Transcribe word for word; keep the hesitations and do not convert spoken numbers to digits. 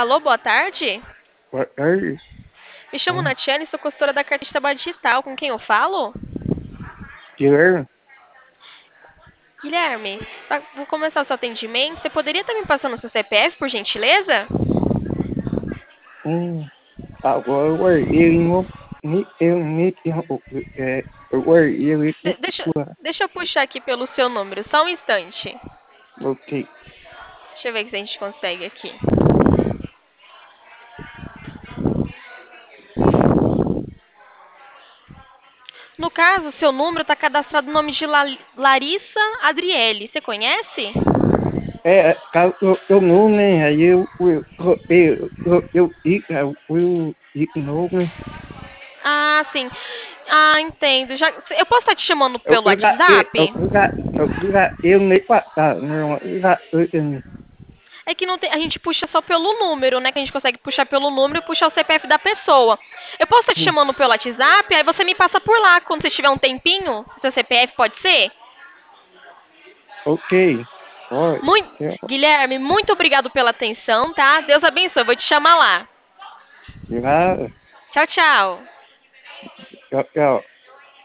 Alô, boa tarde. Boa tarde. Me chamo Hum, Natiane, sou consultora da Carta de Trabalho Digital. Com quem eu falo? Guilherme? Guilherme, tá- vou começar o seu atendimento. Você poderia estar me passando o seu C P F, por gentileza? Hum, agora ele não me eu me é, agora ele De- deixa, não deixa eu puxar aqui pelo seu número, só um instante. ok. Deixa eu ver se a gente consegue aqui. No caso, seu número está cadastrado no nome de La- Larissa Adriele. Você conhece? É, tá, eu, eu não, né? Aí eu eu eu eu eu eu eu eu não, né? Ah, sim. Ah, entendo. Já, eu posso estar te chamando Eu pelo eu já eu WhatsApp? eu já eu já eu nem passar, não, eu já eu eu É que não tem, a gente puxa só pelo número, né? Que a gente consegue puxar pelo número e puxar o C P F da pessoa. Eu posso estar te hum, chamando pelo WhatsApp, aí você me passa por lá quando você tiver um tempinho. Seu C P F pode ser? ok. Pode. Muito, É, Guilherme, muito obrigado pela atenção, tá? Deus abençoe. Eu vou te chamar lá. já, Tchau, tchau. já, já.